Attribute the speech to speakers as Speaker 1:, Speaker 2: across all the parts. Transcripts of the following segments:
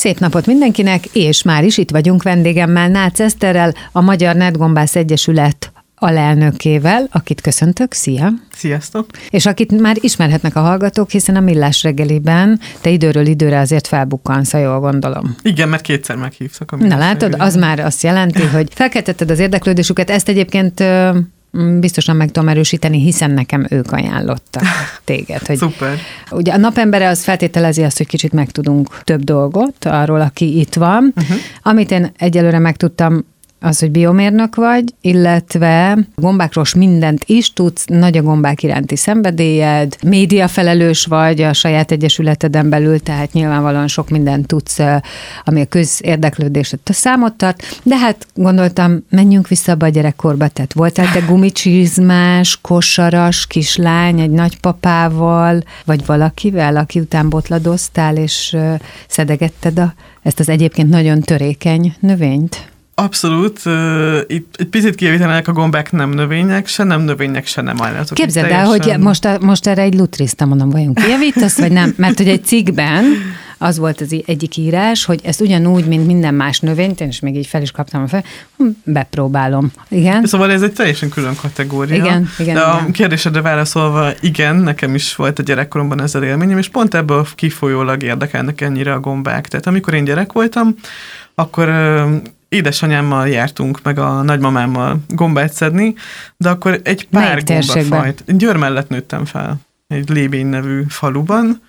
Speaker 1: Szép napot mindenkinek, és már is itt vagyunk vendégemmel, Nácz Eszterrel, a Magyar Netgombász Egyesület alelnökével, akit köszöntök, szia!
Speaker 2: Sziasztok!
Speaker 1: És akit már ismerhetnek a hallgatók, hiszen a Millás reggeliben te időről időre azért felbukkansz, ha jól gondolom.
Speaker 2: Igen, mert kétszer meghívtak.
Speaker 1: Na látod, az már azt jelenti, hogy felkeltetted az érdeklődésüket, ezt egyébként biztosan meg tudom erősíteni, hiszen nekem ők ajánlottak téged. Hogy
Speaker 2: Szuper.
Speaker 1: Ugye a napembere az feltételezi azt, hogy kicsit megtudunk több dolgot arról, aki itt van. Amit én egyelőre megtudtam, az, hogy biomérnök vagy, illetve gombákról mindent is tudsz, nagy a gombák iránti szenvedélyed, médiafelelős vagy a saját egyesületeden belül, tehát nyilvánvalóan sok mindent tudsz, ami a közérdeklődésed számot tart, de hát gondoltam, menjünk vissza abba a gyerekkorba, tehát voltál te gumicsizmás, kosaras kislány egy nagypapával, vagy valakivel, aki után botladoztál, és szedegetted ezt az egyébként nagyon törékeny növényt?
Speaker 2: Abszolút. Itt egy picit kijavítanák, a gombák nem növények, se nem állatok.
Speaker 1: Képzeld el, hogy most erre egy lutriszta mondom, vajon kijavítasz, vagy nem? Mert hogy egy cikkben az volt az egyik írás, hogy ezt ugyanúgy, mint minden más növényt, én is még így fel is kaptam a fel, bepróbálom. Igen?
Speaker 2: Szóval ez egy teljesen külön kategória.
Speaker 1: Igen.
Speaker 2: De a kérdésedre válaszolva, igen, nekem is volt a gyerekkoromban ezzel élményem, és pont ebből kifolyólag érdekelnek ennyire a gombák. Tehát amikor én gyerek voltam, akkor édesanyámmal jártunk, meg a nagymamámmal gombát szedni, de akkor egy pár gombafajt. Győr mellett nőttem fel, egy Lébény nevű faluban,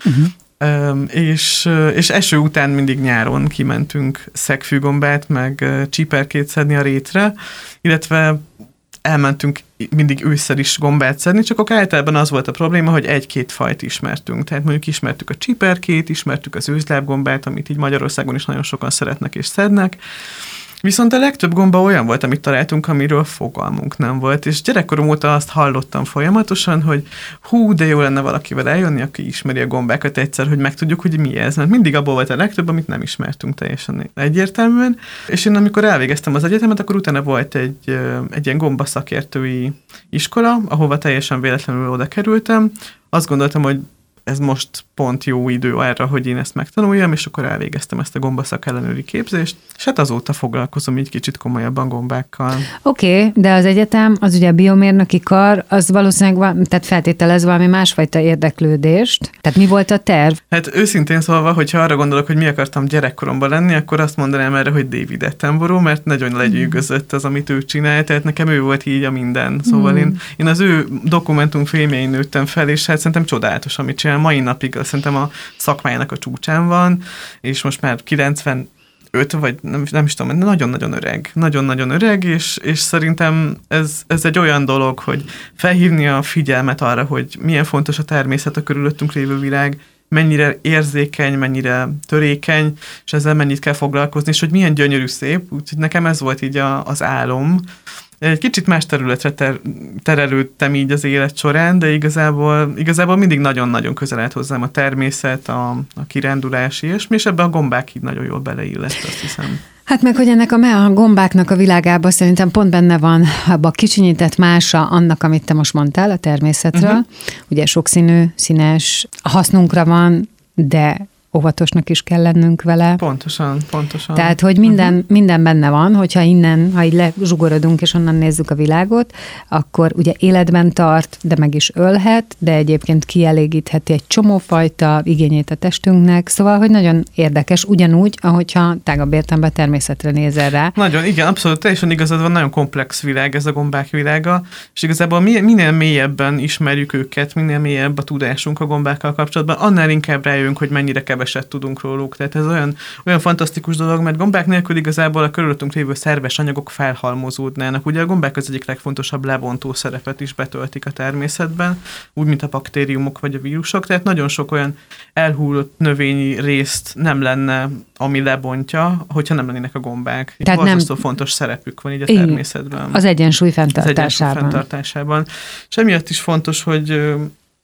Speaker 2: és eső után mindig nyáron kimentünk szegfűgombát, meg csíperkét szedni a rétre, illetve elmentünk mindig ősszel is gombát szedni, csak akkor általában az volt a probléma, hogy egy-két fajt ismertünk. Tehát mondjuk ismertük a csíperkét, ismertük az őzlábgombát, amit így Magyarországon is nagyon sokan szeretnek és szednek. Viszont a legtöbb gomba olyan volt, amit találtunk, amiről fogalmunk nem volt, és gyerekkorom óta azt hallottam folyamatosan, hogy de jó lenne valakivel eljönni, aki ismeri a gombákat egyszer, hogy megtudjuk, hogy mi ez. Mert mindig abból volt a legtöbb, amit nem ismertünk teljesen egyértelműen. És én amikor elvégeztem az egyetemet, akkor utána volt egy ilyen gombaszakértői iskola, ahova teljesen véletlenül oda kerültem. Azt gondoltam, hogy ez most pont jó idő arra, hogy én ezt megtanuljam, és akkor elvégeztem ezt a gombaszak ellenőri képzést, és hát azóta foglalkozom így kicsit komolyabban gombákkal.
Speaker 1: Oké, de az egyetem, az ugye a biomérnöki kar, az valószínűleg tehát feltételez valami másfajta érdeklődést. Tehát mi volt a terv?
Speaker 2: Hát őszintén szólva, hogyha arra gondolok, hogy mi akartam gyerekkoromban lenni, akkor azt mondanám erre, hogy David Attenborough, mert nagyon legyűgözött az, amit ő csinál, tehát nekem ő volt így a minden. Szóval én az ő dokumentumfilmjein nőttem fel, és hát szerintem csodálatos, amit csinál. Mai napig szerintem a szakmájának a csúcsán van, és most már 95, vagy nem is tudom, nagyon-nagyon öreg. Nagyon-nagyon öreg, és szerintem ez egy olyan dolog, hogy felhívni a figyelmet arra, hogy milyen fontos a természet, a körülöttünk lévő világ, mennyire érzékeny, mennyire törékeny, és ezzel mennyit kell foglalkozni, és hogy milyen gyönyörű szép. Úgyhogy nekem ez volt így az álom. Egy kicsit más területre terelődtem így az élet során, de igazából mindig nagyon-nagyon közel állt hozzám a természet, a kirándulás, ilyesmi, és ebben a gombák így nagyon jól beleillett, azt hiszem.
Speaker 1: Hát meg, hogy ennek a gombáknak a világában szerintem pont benne van abba a kicsinyített mása annak, amit te most mondtál a természetről. Ugye sokszínű, színes, hasznunkra van, de óvatosnak is kell lennünk vele.
Speaker 2: Pontosan.
Speaker 1: Tehát, hogy minden benne van, hogyha innen, ha így lezsugorodunk és onnan nézzük a világot, akkor ugye életben tart, de meg is ölhet, de egyébként kielégítheti egy csomófajta igényét a testünknek, szóval, hogy nagyon érdekes, ugyanúgy, ahogyha tágabb értelemben természetre nézel rá.
Speaker 2: Nagyon, igen, abszolút, teljesen igazad van, nagyon komplex világ ez a gombák világa, és igazából minél mélyebben ismerjük őket, minél mélyebb a tudásunk a gombákkal kapcsolatban, annál inkább rájövünk, hogy mennyire keveset tudunk róluk. Tehát ez olyan fantasztikus dolog, mert gombák nélkül igazából a körülöttünk lévő szerves anyagok felhalmozódnának. Ugye a gombák az egyik legfontosabb lebontó szerepet is betöltik a természetben, úgy, mint a baktériumok vagy a vírusok, tehát nagyon sok olyan elhullott növényi részt nem lenne, ami lebontja, hogyha nem lennének a gombák. Tehát borzasztó fontos szerepük van így a természetben.
Speaker 1: Az egyensúly fenntartásában.
Speaker 2: És emiatt is fontos, hogy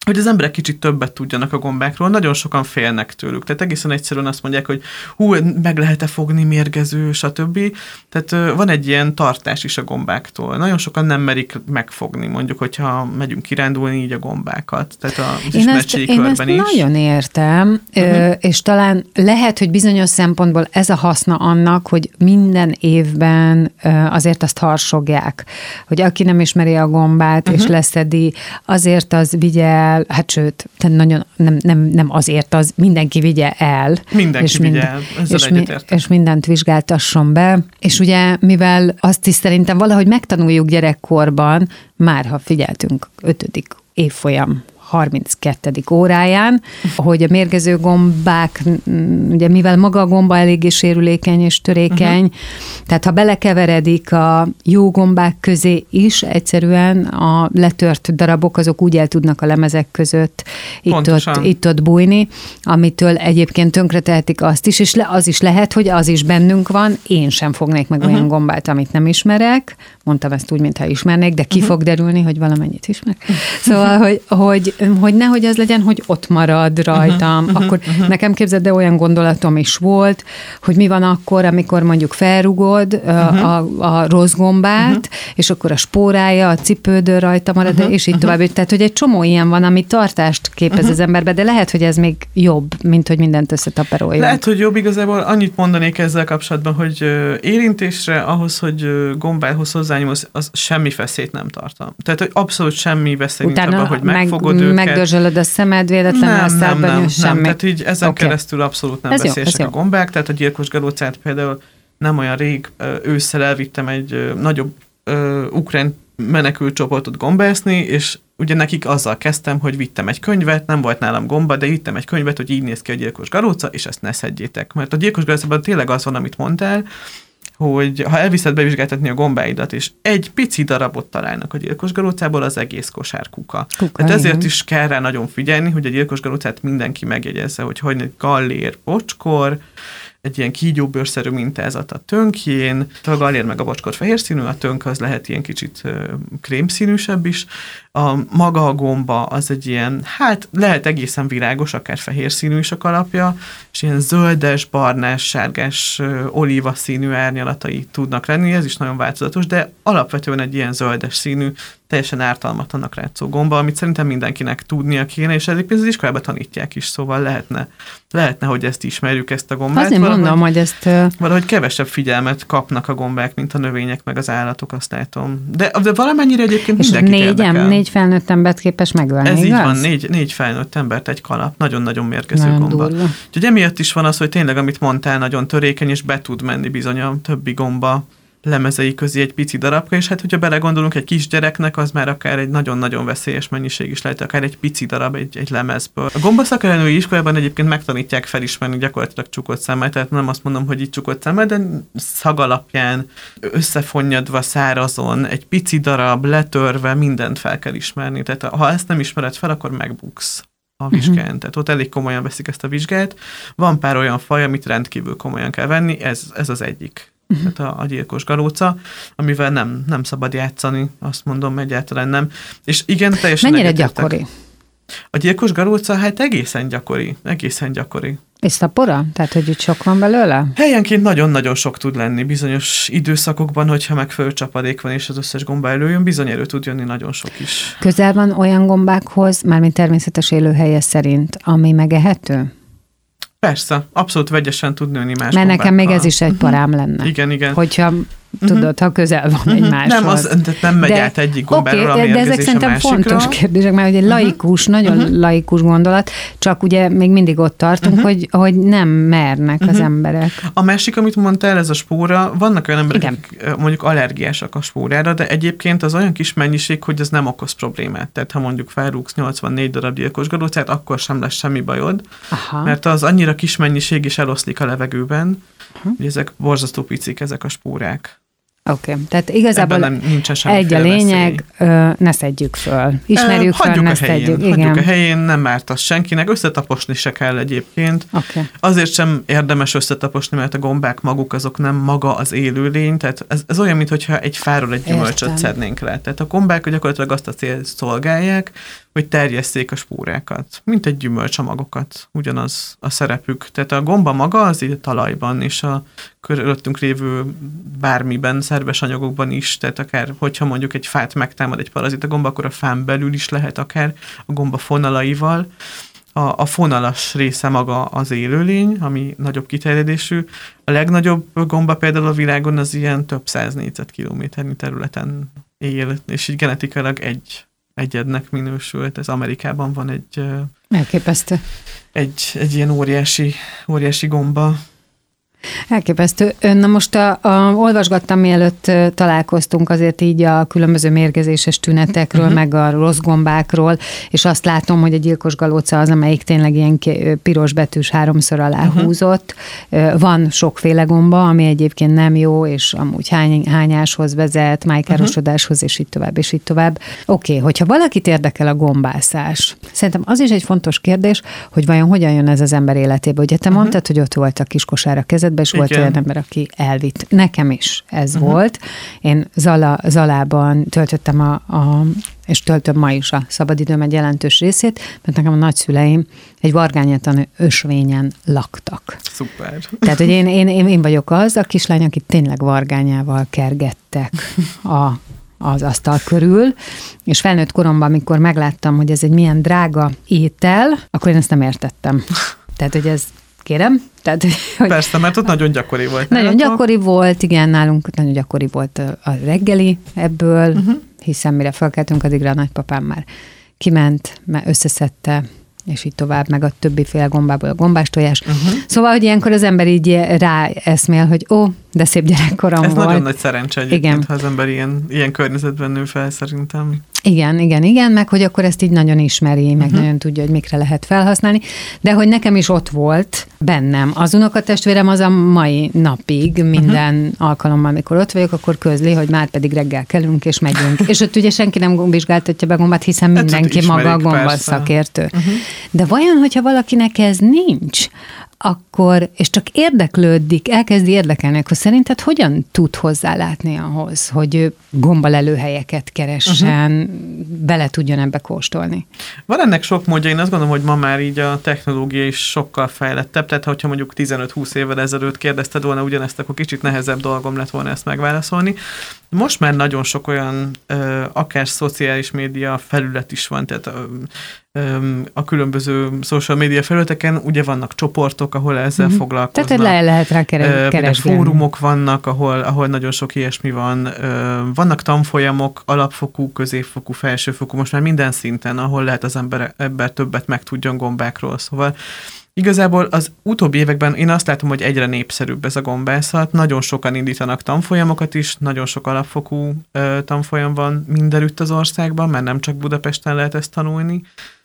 Speaker 2: hogy az emberek kicsit többet tudjanak a gombákról, nagyon sokan félnek tőlük. Tehát egészen egyszerűen azt mondják, hogy meg lehet-e fogni, mérgező, stb. Tehát van egy ilyen tartás is a gombáktól. Nagyon sokan nem merik megfogni, mondjuk, hogyha megyünk kirándulni így a gombákat. Tehát az ismertségi körben is.
Speaker 1: Én ezt nagyon értem, és talán lehet, hogy bizonyos szempontból ez a haszna annak, hogy minden évben azért azt harsogják, hogy aki nem ismeri a gombát, és leszedi, azért az vigye el, hát sőt, nagyon nem azért, az mindenki vigye el.
Speaker 2: Mindenki vigye el, ezzel egyetértek.
Speaker 1: És mindent vizsgáltasson be. És ugye, mivel azt is szerintem valahogy megtanuljuk gyerekkorban, már ha figyeltünk 5. évfolyam 32. óráján, hogy a mérgező gombák, ugye mivel maga a gomba eléggé sérülékeny és törékeny, tehát ha belekeveredik a jó gombák közé is, egyszerűen a letört darabok azok úgy el tudnak a lemezek között itt-ott bújni, amitől egyébként tönkretehetik azt is, és az is lehet, hogy az is bennünk van, én sem fognék meg olyan gombát, amit nem ismerek, mondtam ezt úgy, mintha ismernék, de ki fog derülni, hogy valamennyit ismerek. Szóval, hogy nehogy az legyen, hogy ott marad rajtam. Akkor nekem képzeld, de olyan gondolatom is volt, hogy mi van akkor, amikor mondjuk felrugod a rossz gombát, és akkor a spórája, a cipődő rajta marad, és így tovább. Tehát, hogy egy csomó ilyen van, ami tartást képez az emberbe, de lehet, hogy ez még jobb, mint hogy mindent összetaperoljon.
Speaker 2: Lehet, hogy jobb, igazából annyit mondanék ezzel kapcsolatban, hogy érintésre ahhoz, hogy gombához hozzányúlsz, az semmi veszélyt nem tartalmaz. Tehát, hogy abszolút semmi veszély nincs abban, hogy megfogod őket.
Speaker 1: Megdörzsölöd a szemed véletlenül,
Speaker 2: nem. Tehát így ezen keresztül abszolút nem veszélyesek a gombák. Tehát a gyilkos galócát például nem olyan rég ősszel elvittem egy nagyobb ukrán menekült csoportot gombászni, és ugye nekik azzal kezdtem, hogy vittem egy könyvet, nem volt nálam gomba, de vittem egy könyvet, hogy így néz ki a gyilkos galóca, és ezt ne szedjétek. Mert a gyilkos galócában tényleg az van, amit mondtál, hogy ha elviszed bevizsgáltatni a gombáidat, és egy pici darabot találnak a gyilkos galócából, az egész kosár kuka. Tehát ezért is kell rá nagyon figyelni, hogy a gyilkos galócát mindenki megjegyezze, hogy gallér, bocskor, egy ilyen kígyóbőrszerű mintázat a tönkjén, a gallér meg a bocskor fehér színű, a tönk az lehet ilyen kicsit krémszínűsebb is, maga a gomba az egy ilyen, hát lehet egészen virágos, akár fehér színű is a kalapja, és ilyen zöldes, barnás, sárgás, olíva színű árnyalatai tudnak lenni, ez is nagyon változatos, de alapvetően egy ilyen zöldes színű, teljesen ártalmatlannak látszó gomba, amit szerintem mindenkinek tudnia kéne, és egyébként az iskolában tanítják is, szóval lehetne, hogy ezt ismerjük, ezt a gombát.
Speaker 1: Azért mondom, hogy ezt...
Speaker 2: Valahogy kevesebb figyelmet kapnak a gombák, mint a növények, meg az állatok, azt látom. De valamennyire egyébként mindenkit érdekel.
Speaker 1: 4 felnőtt embert képes megölni,
Speaker 2: ez
Speaker 1: igaz?
Speaker 2: Így van, 4 felnőtt embert egy kalap. Nagyon-nagyon mérgező gomba. Úgyhogy emiatt is van az, hogy tényleg, amit mondtál, nagyon törékeny, és be tud menni bizony a többi gomba lemezei közé egy pici darabka, és hát, hogyha belegondolunk egy kisgyereknek, az már akár egy nagyon-nagyon veszélyes mennyiség is lehet, akár egy pici darab egy lemezből. A gombaszakályanői iskolában egyébként megtanítják felismerni gyakorlatilag csukott szemmel, tehát nem azt mondom, hogy így csukott szemmel, de szag alapján összefonnyadva szárazon, egy pici darab, letörve, mindent fel kell ismerni. Tehát ha ezt nem ismered fel, akkor megbuksz a vizsgán. Tehát ott elég komolyan veszik ezt a vizsgát. Van pár olyan faj, amit rendkívül komolyan kell venni, ez az egyik. Tehát a gyilkos galóca, amivel nem szabad játszani, azt mondom, egyáltalán nem. És igen, teljesen
Speaker 1: mennyire gyakori?
Speaker 2: A gyilkos galóca, hát egészen gyakori.
Speaker 1: És szapora? Tehát, hogy itt sok van belőle?
Speaker 2: Helyenként nagyon-nagyon sok tud lenni bizonyos időszakokban, hogyha megfelelő csapadék van, és az összes gomba előjön, bizony elő tud jönni nagyon sok is.
Speaker 1: Közel van olyan gombákhoz, mármint természetes élőhelye szerint, ami megehető?
Speaker 2: Persze, abszolút vegyesen tud nőni más
Speaker 1: mert
Speaker 2: gombákkal.
Speaker 1: Nekem még ez is egy parám lenne.
Speaker 2: Igen.
Speaker 1: Hogyha tudod, ha közel van egymáshoz.
Speaker 2: Nem megy át egyik gombáról a mérgezés a másikra.
Speaker 1: De ezek szerintem fontos kérdések, mert egy laikus, nagyon laikus gondolat, csak ugye még mindig ott tartunk, hogy nem mernek az emberek.
Speaker 2: A másik, amit mondtál, ez a spóra, vannak olyan emberek, akik mondjuk allergiásak a spórára, de egyébként az olyan kis mennyiség, hogy ez nem okoz problémát. Tehát ha mondjuk felrúgsz 84 darab gyilkos galócát, akkor sem lesz semmi bajod, mert az annyira kis mennyiség is eloszlik a levegőben, hogy ezek borzasztó picik, ezek a spórák.
Speaker 1: Oké, tehát igazából egy a lényeg, ne szedjük föl. Ismerjük föl, ne szedjük.
Speaker 2: Hagyjuk a helyén, nem árt az senkinek, összetaposni se kell egyébként.
Speaker 1: Okay.
Speaker 2: Azért sem érdemes összetaposni, mert a gombák maguk azok nem maga az élőlény, tehát ez olyan, mintha egy fáról egy gyümölcsöt szednénk le. Tehát a gombák gyakorlatilag azt a célt szolgálják, hogy terjesszék a spórákat, mint egy gyümölcs a magokat, ugyanaz a szerepük. Tehát a gomba maga az így a talajban, és a körülöttünk lévő bármiben, szerves anyagokban is, tehát akár, hogyha mondjuk egy fát megtámad egy parazita gomba, akkor a fán belül is lehet akár a gomba fonalaival. A fonalas része maga az élőlény, ami nagyobb kiterjedésű. A legnagyobb gomba például a világon az ilyen több 100 négyzetkilométernyi területen él, és így genetikailag egyednek minősült. Ez Amerikában van egy...
Speaker 1: Elképesztő.
Speaker 2: Egy ilyen óriási gomba.
Speaker 1: Elképesztő. Na most olvasgattam, mielőtt találkoztunk azért így a különböző mérgezéses tünetekről, meg a rossz gombákról, és azt látom, hogy a gyilkos galóca az, amelyik tényleg ilyen piros betűs 3-szor aláhúzott. Van sokféle gomba, ami egyébként nem jó, és amúgy hányáshoz vezet, májkárosodáshoz, és így tovább, és így tovább. Oké, hogyha valakit érdekel a gombászás, szerintem az is egy fontos kérdés, hogy vajon hogyan jön ez az ember életébe. Ugye te mondtad, hogy ott volt a kis kosár a kezedben, és volt olyan ember, aki elvitt. Nekem is ez volt. Én Zalában töltöttem és töltöm ma is a szabadidőm egy jelentős részét, mert nekem a nagyszüleim egy vargányatlan ösvényen laktak.
Speaker 2: Szuper.
Speaker 1: Tehát, hogy én vagyok az a kislány, aki tényleg vargányával kergettek az asztal körül, és felnőtt koromban, amikor megláttam, hogy ez egy milyen drága étel, akkor én ezt nem értettem. Tehát, hogy ez kérem? Tehát, hogy
Speaker 2: persze, mert ott nagyon gyakori volt.
Speaker 1: Nagyon gyakori volt, igen, nálunk nagyon gyakori volt a reggeli ebből, hiszen mire felkeltünk, addigra a nagypapám már kiment, mert összeszedte, és így tovább, meg a többiféle gombából a gombástojás. Szóval, hogy ilyenkor az ember így ráeszmél, hogy de szép gyerekkorom volt.
Speaker 2: Ez nagyon nagy szerencse egyébként, ha az ember ilyen környezetben nő fel, szerintem.
Speaker 1: Igen, meg hogy akkor ezt így nagyon ismeri, meg nagyon tudja, hogy mikre lehet felhasználni, de hogy nekem is ott volt bennem. Az unokatestvérem az a mai napig minden alkalommal, amikor ott vagyok, akkor közli, hogy már pedig reggel kelünk és megyünk. És ott ugye senki nem vizsgáltatja be gombát, hiszen mindenki maga a gombaszakértő. De vajon, hogyha valakinek ez nincs, akkor, és csak érdeklődik, elkezdi érdekelni, akkor szerinted hogyan tud hozzálátni ahhoz, hogy ő gombalelőhelyeket keressen, bele tudjon ebbe kóstolni?
Speaker 2: Van ennek sok módja, én azt gondolom, hogy ma már így a technológia is sokkal fejlettebb, tehát hogyha mondjuk 15-20 évvel ezelőtt kérdezted volna ugyanezt, akkor kicsit nehezebb dolgom lett volna ezt megválaszolni. Most már nagyon sok olyan akár szociális média felület is van, tehát a különböző social media felületeken ugye vannak csoportok, ahol ezzel foglalkoznak.
Speaker 1: Tehát lehet rá keresni.
Speaker 2: Fórumok vannak, ahol nagyon sok ilyesmi van. Vannak tanfolyamok, alapfokú, középfokú, felsőfokú, most már minden szinten, ahol lehet az ember többet megtudjon gombákról. Szóval igazából az utóbbi években én azt látom, hogy egyre népszerűbb ez a gombászat. Nagyon sokan indítanak tanfolyamokat is, nagyon sok alapfokú tanfolyam van mindenütt az országban, mert nem csak Budapesten lehet ezt tanulni.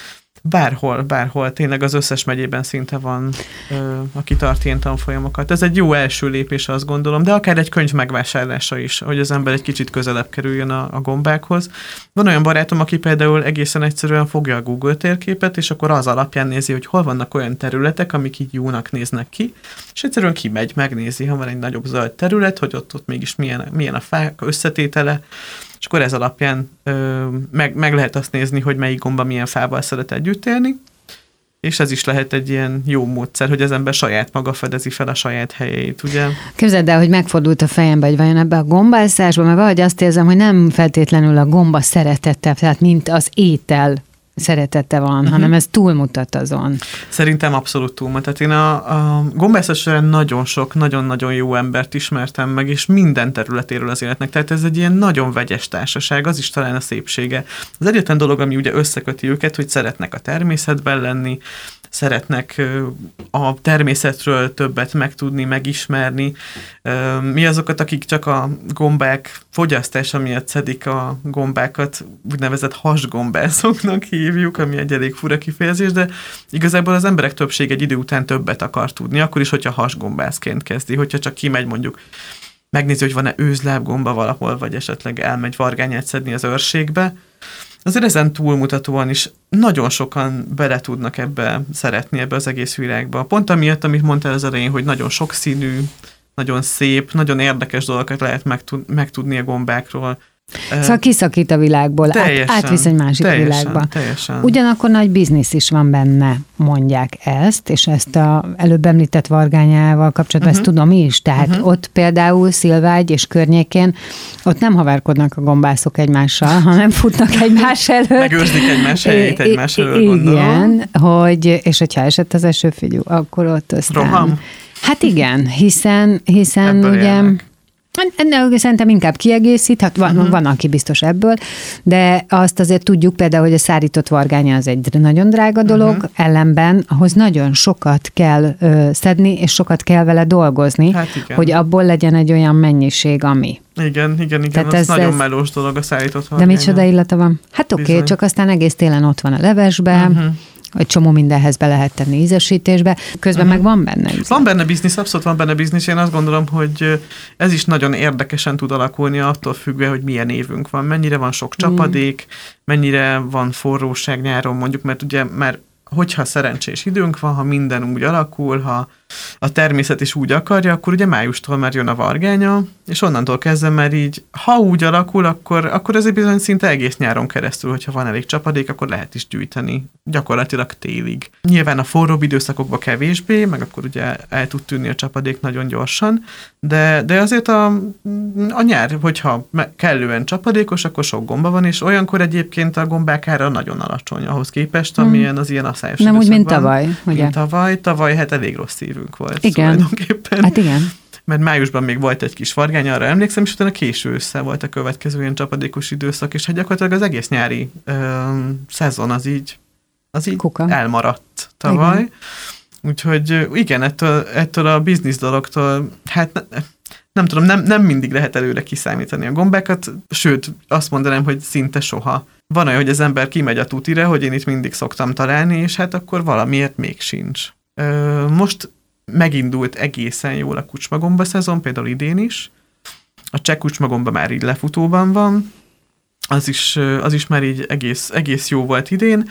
Speaker 2: Bárhol, tényleg az összes megyében szinte van, aki tart ilyen tanfolyamokat. Ez egy jó első lépés, azt gondolom, de akár egy könyv megvásárlása is, hogy az ember egy kicsit közelebb kerüljön a gombákhoz. Van olyan barátom, aki például egészen egyszerűen fogja a Google térképet, és akkor az alapján nézi, hogy hol vannak olyan területek, amik így jónak néznek ki, és egyszerűen kimegy, megnézi, ha van egy nagyobb zöld terület, hogy ott mégis milyen a fák összetétele, és akkor ez alapján meg lehet azt nézni, hogy melyik gomba milyen fával szeret együtt élni, és ez is lehet egy ilyen jó módszer, hogy az ember saját maga fedezi fel a saját helyét, ugye? Képzeld
Speaker 1: el, hogy megfordult a fejembe, hogy vajon ebbe a gombászásba, mert valahogy azt érzem, hogy nem feltétlenül a gomba szeretete, tehát mint az étel szeretete van, hanem ez túlmutat azon.
Speaker 2: Szerintem abszolút túlmutat. Én a gombászat során nagyon-nagyon jó embert ismertem meg, és minden területéről az életnek. Tehát ez egy ilyen nagyon vegyes társaság, az is talán a szépsége. Az egyetlen dolog, ami ugye összeköti őket, hogy szeretnek a természetben lenni, szeretnek a természetről többet megtudni, megismerni. Mi azokat, akik csak a gombák fogyasztása miatt szedik a gombákat, úgynevezett hasgombászoknak hívjuk, ami egy elég fura kifejezés, de igazából az emberek többség egy idő után többet akar tudni, akkor is, hogyha hasgombászként kezdi, hogyha csak kimegy mondjuk megnézi, hogy van-e őzlábgomba valahol, vagy esetleg elmegy vargányát szedni az őrségbe. Azért ezen túlmutatóan is nagyon sokan bele tudnak szeretni ebbe az egész világba. Pont amiatt, amit mondtál az elején, hogy nagyon sokszínű, nagyon szép, nagyon érdekes dolgokat lehet megtudni a gombákról.
Speaker 1: Szóval kiszakít a világból, átvisz egy másik világba.
Speaker 2: Teljesen.
Speaker 1: Ugyanakkor nagy biznisz is van benne, mondják ezt, és ezt előbb említett Vargányával kapcsolatban ezt tudom is. Tehát ott például Szilvágy és környékén ott nem haverkodnak a gombászok egymással, hanem futnak egymás előtt.
Speaker 2: Megőrzik egymás helyét egymás előtt, gondolom.
Speaker 1: Igen, és hogyha esett az eső, figyelj, akkor ott aztán...
Speaker 2: Roham?
Speaker 1: Hát igen, hiszen
Speaker 2: ebből
Speaker 1: ugye...
Speaker 2: élnek.
Speaker 1: Szerintem inkább kiegészít, hát van, aki biztos ebből, de azt azért tudjuk például, hogy a szárított vargánya az egy nagyon drága dolog, ellenben ahhoz nagyon sokat kell szedni, és sokat kell vele dolgozni, hogy abból legyen egy olyan mennyiség, ami.
Speaker 2: Igen, tehát ez nagyon melós dolog a szárított vargánya.
Speaker 1: De micsoda illata van? Hát oké, csak aztán egész télen ott van a levesbe, egy csomó mindenhez be lehet tenni ízesítésbe, közben meg van benne íz.
Speaker 2: Van benne biznisz, abszolút van benne biznisz. Én azt gondolom, hogy ez is nagyon érdekesen tud alakulni attól függően, hogy milyen évünk van, mennyire van sok csapadék, mennyire van forróság nyáron mondjuk, mert ugye már hogyha szerencsés időnk van, ha minden úgy alakul, ha a természet is úgy akarja, akkor ugye májustól már jön a vargánya, és onnantól kezdve már így, ha úgy alakul, akkor ez bizony szinte egész nyáron keresztül, hogyha van elég csapadék, akkor lehet is gyűjteni, gyakorlatilag télig. Nyilván a forróbb időszakokban kevésbé, meg akkor ugye el tud tűnni a csapadék nagyon gyorsan, de azért a nyár, hogyha kellően csapadékos, akkor sok gomba van, és olyankor egyébként a gombák ára nagyon alacsony ahhoz képest, amilyen az ilyen asszályos
Speaker 1: nem úgy, mint
Speaker 2: van.
Speaker 1: tavaly, ugye?
Speaker 2: Mint tavaly, hát elég rossz évünk volt.
Speaker 1: Igen.
Speaker 2: Tulajdonképpen.
Speaker 1: Hát igen.
Speaker 2: Mert májusban még volt egy kis vargány, arra emlékszem, és utána késő össze volt a következő ilyen csapadékos időszak, és hát gyakorlatilag az egész nyári szezon az így elmaradt tavaly. Igen. Úgyhogy igen, ettől a biznisz dologtól, hát nem tudom, nem mindig lehet előre kiszámítani a gombákat, sőt, azt mondanám, hogy szinte soha. Van olyan, hogy az ember kimegy a tutira, hogy én itt mindig szoktam találni, és hát akkor valamiért még sincs. Most megindult egészen jól a kucsmagomba szezon, például idén is. A cseh kucsmagomba már így lefutóban van, az is már így egész jó volt idén.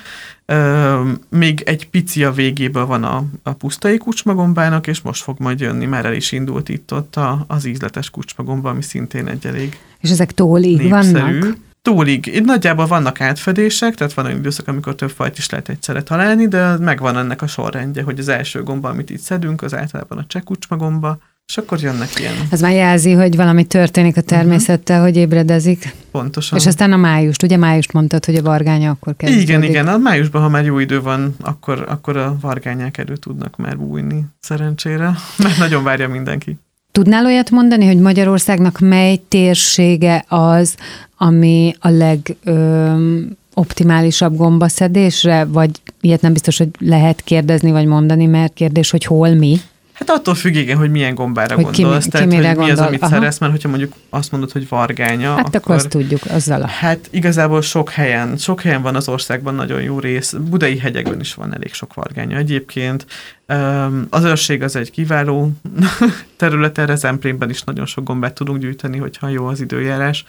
Speaker 2: Még egy pici a végében van a pusztai kucsmagombának, és most fog majd jönni, már el is indult itt-ott az ízletes kucsmagomba, ami szintén egy elég
Speaker 1: és ezek tólig vannak?
Speaker 2: Tólig. Itt nagyjából vannak átfedések, tehát van olyan időszak, amikor több fajt is lehet egyszerre találni, de megvan ennek a sorrendje, hogy az első gomba, amit itt szedünk, az általában a cseh kucsmagomba, és akkor jönnek ilyen. Ez
Speaker 1: már jelzi, hogy valami történik a természettel, hogy ébredezik.
Speaker 2: Pontosan.
Speaker 1: És aztán a májust, ugye májust mondtad, hogy a vargánya akkor kezdődik.
Speaker 2: Igen, a májusban, ha már jó idő van, akkor a vargányák elő tudnak már bújni, szerencsére, mert nagyon várja mindenki.
Speaker 1: Tudnál olyat mondani, hogy Magyarországnak mely térsége az, ami a legoptimálisabb gombaszedésre, vagy ilyet nem biztos, hogy lehet kérdezni, vagy mondani, mert kérdés, hogy hol mi?
Speaker 2: Hát attól függ, igen, hogy milyen gombára gondolsz. Tehát, hogy mi az, amit szeretsz, mert hogyha mondjuk azt mondod, hogy vargánya,
Speaker 1: hát akkor azt tudjuk, azzal.
Speaker 2: Hát igazából sok helyen van az országban nagyon jó rész. Budai hegyekben is van elég sok vargánya egyébként. Az Őrség az egy kiváló terület, erre Zemplénben is nagyon sok gombát tudunk gyűjteni, hogyha jó az időjárás.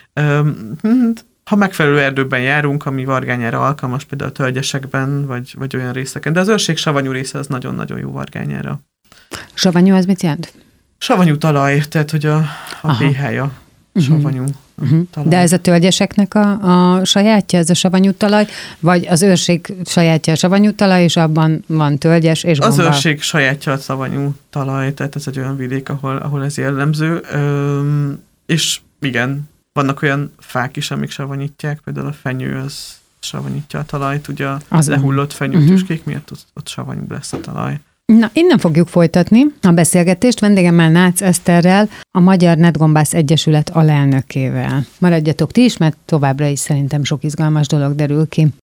Speaker 2: Ha megfelelő erdőben járunk, ami vargányára alkalmas, például a tölgyesekben, vagy olyan részeken. De az Őrség savanyú része az nagyon-nagyon jó vargányára.
Speaker 1: Savanyú az mit jelent?
Speaker 2: Savanyú talaj, tehát hogy a pH-ja savanyú talaj.
Speaker 1: De ez a tölgyeseknek a sajátja, ez a savanyú talaj, vagy az Őrség sajátja a savanyú talaj, és abban van tölgyes és gomba?
Speaker 2: Az Őrség sajátja a savanyú talaj, tehát ez egy olyan vidék, ahol ez jellemző. És igen, vannak olyan fák is, amik savanyítják, például a fenyő az savanyítja a talajt, ugye az lehullott fenyőtüskék miatt ott savanyú lesz a talaj.
Speaker 1: Na, innen fogjuk folytatni a beszélgetést vendégemmel, Nácz Eszterrel, a Magyar Netgombász Egyesület alelnökével. Maradjatok ti is, mert továbbra is szerintem sok izgalmas dolog derül ki.